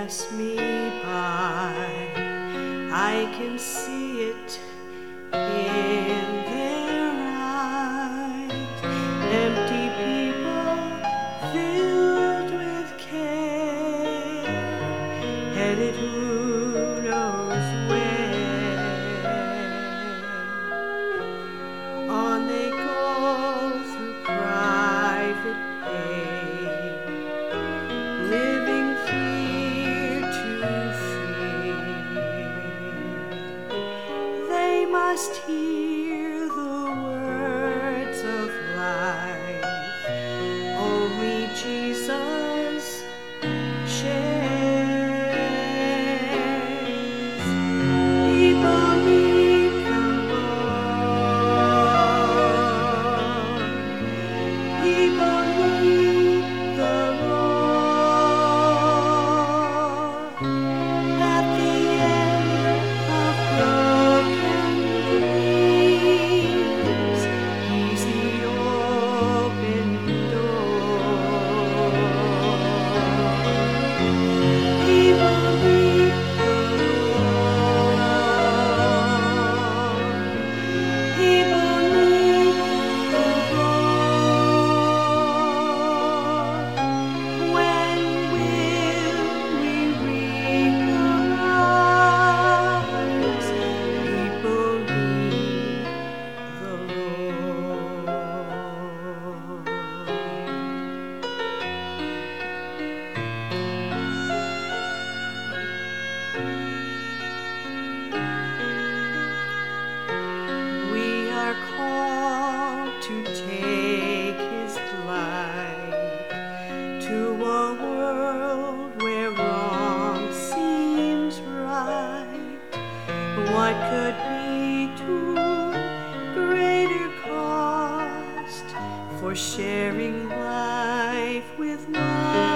pass me by. I can see it in their eyes. Empty people filled with care, headed who knows where. On they go through private pain, living fear to fear. They must hear the words of life only Jesus shares. People need the Lord. People need the Lord. At the end of broken dreams, He's the open door. People need the Lord. People need the Lord. When will we realize people need the Lord? We are called to take His light to a world where wrong seems right. What could be too greater cost for sharing life with one?